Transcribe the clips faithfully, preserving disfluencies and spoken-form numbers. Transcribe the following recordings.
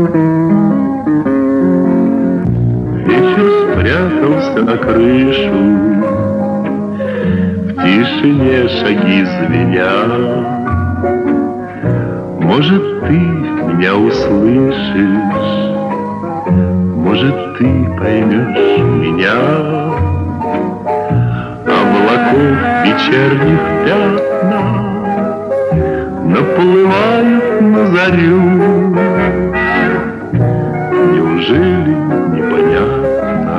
Вечер спрятался на крышу, в тишине шаги звенят. Может, ты меня услышишь, может, ты поймешь меня. Облаков вечерних пятна наплывают на зарю. Неужели непонятно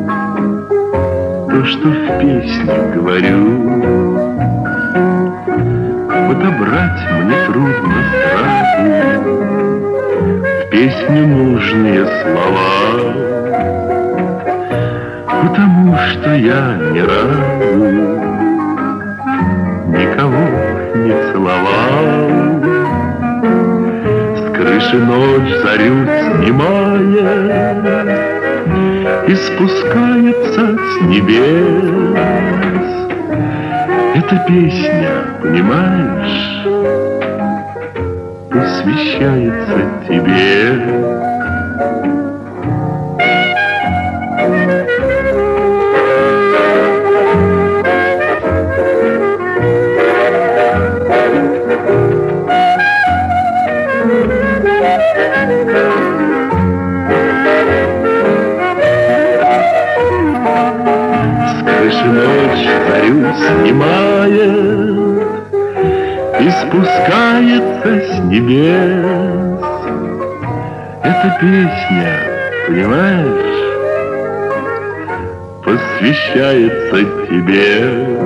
то, что в песне говорю? Подобрать мне трудно сразу в песню нужные слова, потому что я ни разу никого не целовал. С крыши ночь зарю снимает и спускается с небес. Эта песня, понимаешь, посвящается тебе. С крыши ночь зарю снимает и спускается с небес. Эта песня, понимаешь, посвящается тебе.